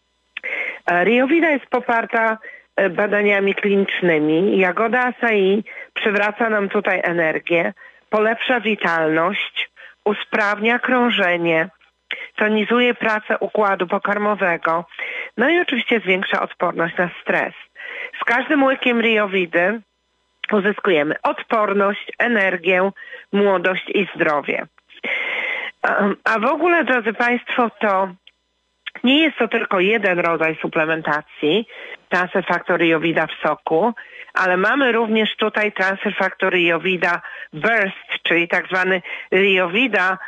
Riovida jest poparta badaniami klinicznymi. Jagoda acai przywraca nam tutaj energię, polepsza witalność, usprawnia krążenie, tonizuje pracę układu pokarmowego, no i oczywiście zwiększa odporność na stres. Z każdym łykiem Riowidy uzyskujemy odporność, energię, młodość i zdrowie. A w ogóle, drodzy Państwo, to nie jest to tylko jeden rodzaj suplementacji, Transfer Factor Riowida w soku, ale mamy również tutaj Transfer Factor Riowida Burst, czyli tak zwany Riowida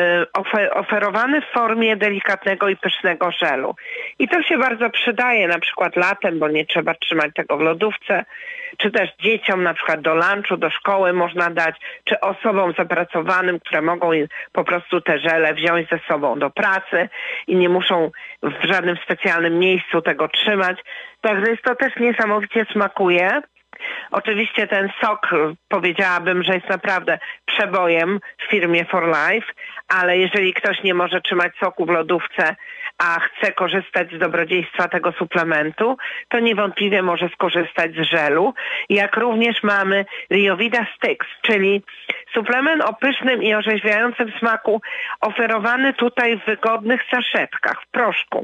oferowany w formie delikatnego i pysznego żelu. I to się bardzo przydaje na przykład latem, bo nie trzeba trzymać tego w lodówce, czy też dzieciom na przykład do lunchu, do szkoły można dać, czy osobom zapracowanym, które mogą po prostu te żele wziąć ze sobą do pracy i nie muszą w żadnym specjalnym miejscu tego trzymać. Także jest to też niesamowicie smakuje. Oczywiście ten sok, powiedziałabym, że jest naprawdę przebojem w firmie For Life, ale jeżeli ktoś nie może trzymać soku w lodówce, a chce korzystać z dobrodziejstwa tego suplementu, to niewątpliwie może skorzystać z żelu. Jak również mamy Riowida Sticks, czyli suplement o pysznym i orzeźwiającym smaku, oferowany tutaj w wygodnych saszetkach, w proszku.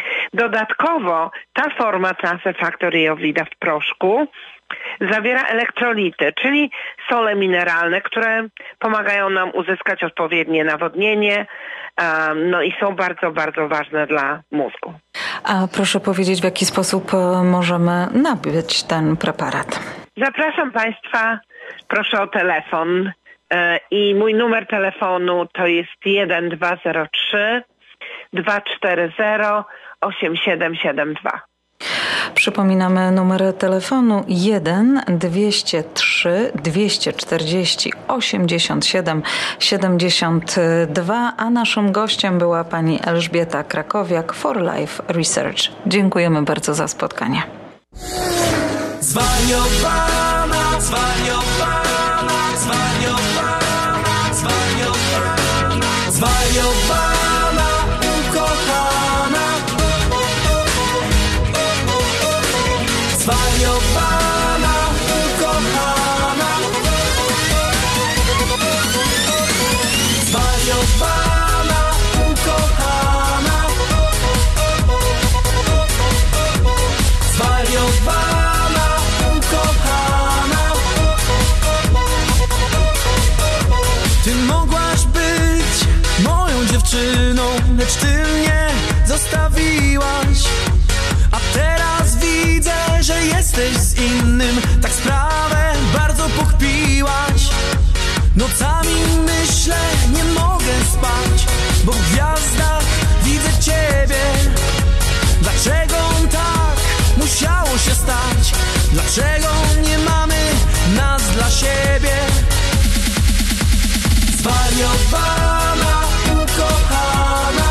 Dodatkowo ta forma Transfer Factor Riowida w proszku zawiera elektrolity, czyli sole mineralne, które pomagają nam uzyskać odpowiednie nawodnienie, no i są bardzo, bardzo ważne dla mózgu. A proszę powiedzieć, w jaki sposób możemy nabyć ten preparat? Zapraszam Państwa, proszę o telefon i mój numer telefonu to jest jeden dwa zero trzy dwa cztery zero osiem siedem siedem dwa. Przypominamy numer telefonu jeden dwieście trzy dwieście czterdzieści osiemdziesiąt siedem siedemdziesiąt dwa, a naszym gościem była pani Elżbieta Krakowiak, For Life Research. Dziękujemy bardzo za spotkanie. Zwariowana, zwariowana, zwariowana, zwariowana, zwariowana, ukochana. Zwariowana, ukochana. Zwariowana, ukochana. Zwariowana, ukochana. Ty mogłaś być moją dziewczyną, lecz ty mnie zostawiłaś. A teraz widzę, że jesteś z innym, tak sprawę bardzo pochpiłaś. Nocami myślę, nie mogę spać, bo w gwiazdach widzę ciebie. Dlaczego tak musiało się stać? Dlaczego nie mamy nas dla siebie? Zwariowana, ukochana,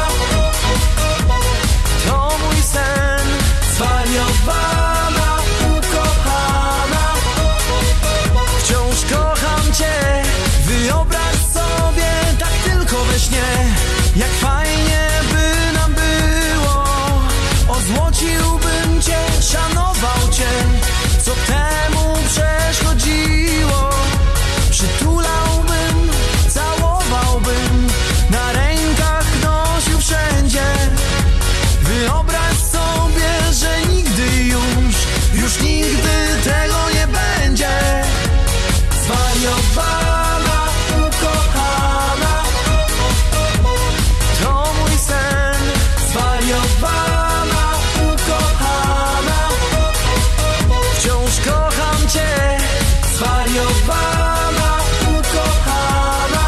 to mój sen. Zwariowana, ukochana, wciąż kocham cię. Wyobraź sobie tak tylko we śnie, jak fajnie by nam było. Ozłociłbym cię, szanował cię, co temu przeszkodziło. Przytulałbym, całowałbym, na rękach nosił wszędzie. Wyobraź sobie, że nigdy już, już nigdy tego nie będzie. Zwariowana, ukochana, to mój sen. Zwariowana, ukochana, wciąż kocham cię. Zwariowana, ukochana,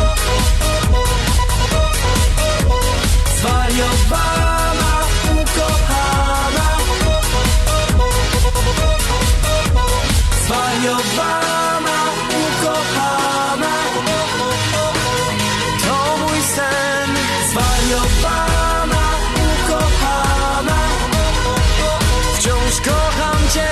zwariowana, ukochana, zwariowana, ukochana, to mój sen. Zwariowana, ukochana, wciąż kocham cię.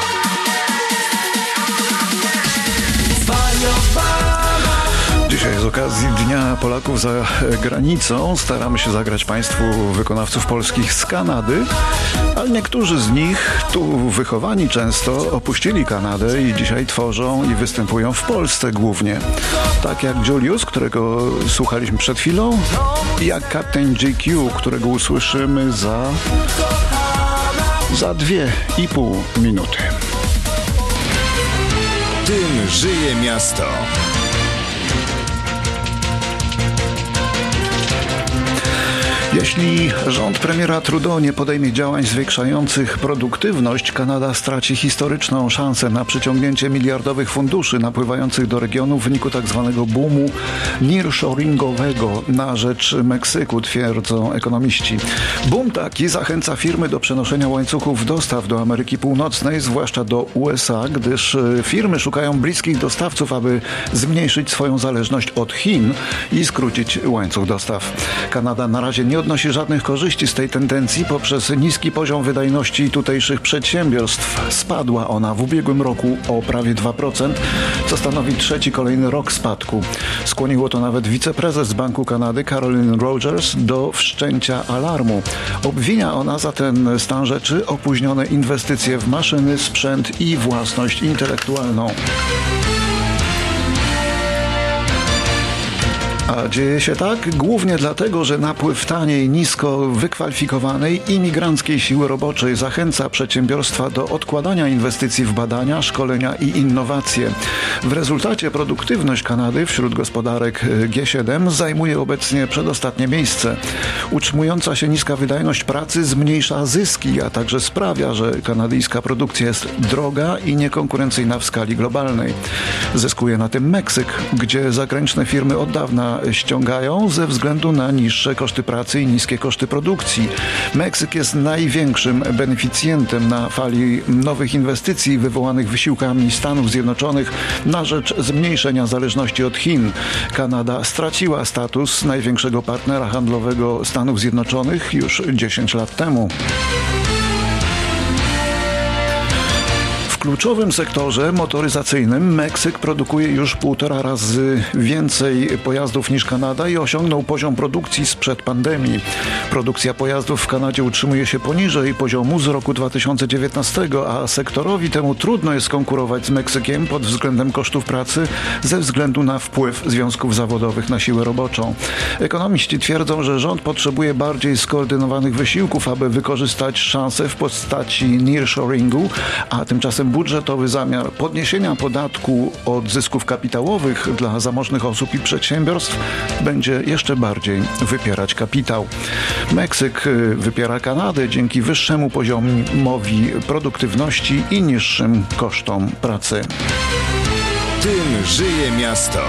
Dzisiaj z okazji okazji Dnia Polaków za granicą staramy się zagrać Państwu wykonawców polskich z Kanady, ale niektórzy z nich, tu wychowani często, opuścili Kanadę i dzisiaj tworzą i występują w Polsce głównie. Tak jak Julius, którego słuchaliśmy przed chwilą, i jak Captain G Q, którego usłyszymy za, za dwie i pół minuty. Tym żyje miasto. Jeśli rząd premiera Trudeau nie podejmie działań zwiększających produktywność, Kanada straci historyczną szansę na przyciągnięcie miliardowych funduszy napływających do regionu w wyniku tzw. boomu nearshoringowego na rzecz Meksyku, twierdzą ekonomiści. Boom taki zachęca firmy do przenoszenia łańcuchów dostaw do Ameryki Północnej, zwłaszcza do U S A, gdyż firmy szukają bliskich dostawców, aby zmniejszyć swoją zależność od Chin i skrócić łańcuch dostaw. Kanada na razie nie odnosi żadnych korzyści z tej tendencji poprzez niski poziom wydajności tutejszych przedsiębiorstw. Spadła ona w ubiegłym roku o prawie dwa procent, co stanowi trzeci kolejny rok spadku. Skłoniło to nawet wiceprezes Banku Kanady Caroline Rogers do wszczęcia alarmu. Obwinia ona za ten stan rzeczy opóźnione inwestycje w maszyny, sprzęt i własność intelektualną. A dzieje się tak głównie dlatego, że napływ taniej, nisko wykwalifikowanej imigranckiej siły roboczej zachęca przedsiębiorstwa do odkładania inwestycji w badania, szkolenia i innowacje. W rezultacie produktywność Kanady wśród gospodarek G siedem zajmuje obecnie przedostatnie miejsce. Utrzymująca się niska wydajność pracy zmniejsza zyski, a także sprawia, że kanadyjska produkcja jest droga i niekonkurencyjna w skali globalnej. Zyskuje na tym Meksyk, gdzie zagraniczne firmy od dawna ściągają ze względu na niższe koszty pracy i niskie koszty produkcji. Meksyk jest największym beneficjentem na fali nowych inwestycji wywołanych wysiłkami Stanów Zjednoczonych na rzecz zmniejszenia zależności od Chin. Kanada straciła status największego partnera handlowego Stanów Zjednoczonych już dziesięć lat temu. W kluczowym sektorze motoryzacyjnym Meksyk produkuje już półtora razy więcej pojazdów niż Kanada i osiągnął poziom produkcji sprzed pandemii. Produkcja pojazdów w Kanadzie utrzymuje się poniżej poziomu z roku dwa tysiące dziewiętnastego, a sektorowi temu trudno jest konkurować z Meksykiem pod względem kosztów pracy ze względu na wpływ związków zawodowych na siłę roboczą. Ekonomiści twierdzą, że rząd potrzebuje bardziej skoordynowanych wysiłków, aby wykorzystać szanse w postaci nearshoringu, a tymczasem budżetowy zamiar podniesienia podatku od zysków kapitałowych dla zamożnych osób i przedsiębiorstw będzie jeszcze bardziej wypierać kapitał. Meksyk wypiera Kanadę dzięki wyższemu poziomowi produktywności i niższym kosztom pracy. Tym żyje miasto.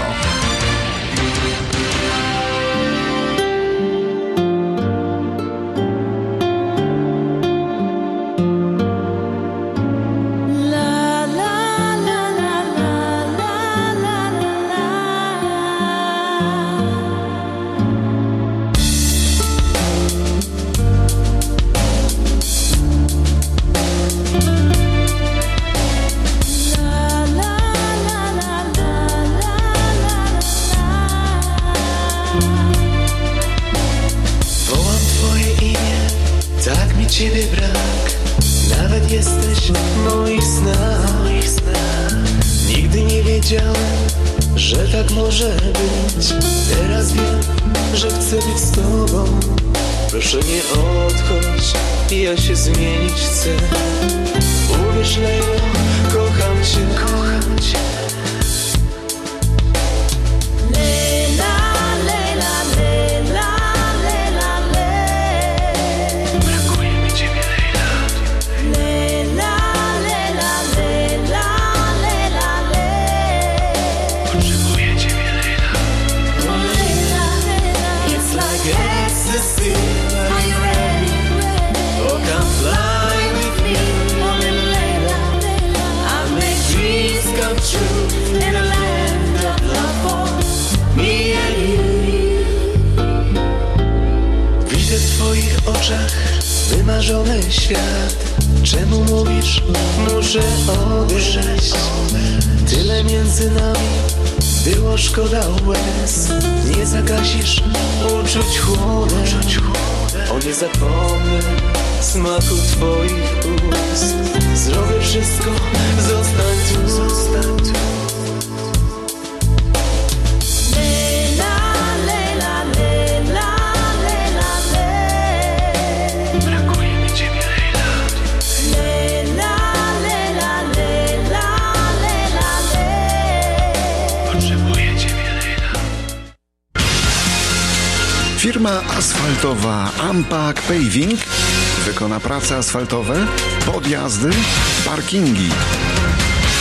Ciebie brak, nawet jesteś w moich snach. Nigdy nie wiedziałem, że tak może być. Teraz wiem, że chcę być z tobą. Proszę nie odchodź, ja się zmienić chcę. Uwierz, Lejlo, kocham cię, kocham cię. Wymarzony świat. Czemu mówisz, muszę odejść? Tyle między nami Było szkoda łez, nie zagasisz uczuć chłodem. O, nie zapomnę smaku twoich ust. Zrobię wszystko, zostań tu, zostań tu. Firma asfaltowa Ampac Paving wykona prace asfaltowe, podjazdy, parkingi.